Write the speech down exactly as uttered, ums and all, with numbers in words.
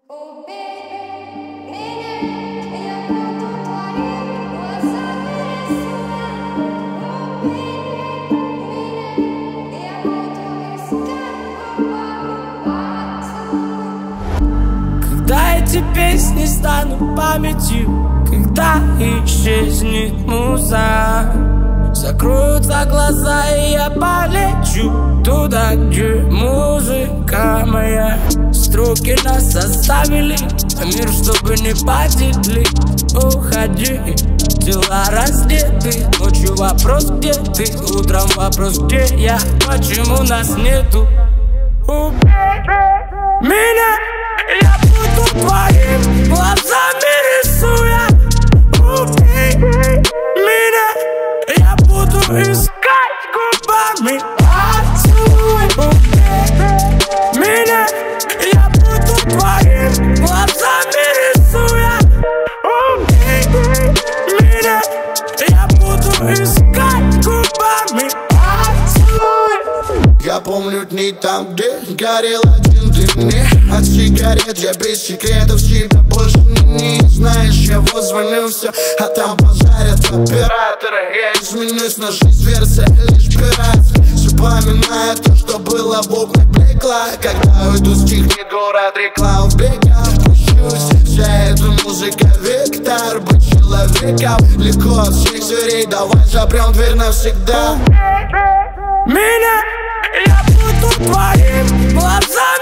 Когда эти песни станут памятью, когда исчезнет муза, закроются глаза, и я полечу туда, где музыка моя. Строки нас составили, мир, чтобы не поделить. Уходи, дела раздеты, ночью вопрос, где ты, утром вопрос, где я, почему нас нету. Убей меня, я буду твоим глазами рисуя. Убей меня, я буду искать губами поцелуй. Убей меня, я буду твоим глазами рисуя. Убей меня, я буду искать губами поцелуй. Я помню дни там, где горел один ты мне. От сигарет я без секретов себя больше не, не знаешь, я позвоню все, а там пожарят операторы. Я изменюсь, но жизнь версия лишь пиратская. Вспоминаю то, что было в окнах блекла. Когда уйду, стихнет город, рекла в бегах. Пущусь, вся эта музыка вектор. Быть человеком легко от всех зверей. Давай запрем дверь навсегда. Меня, я буду твоим глазами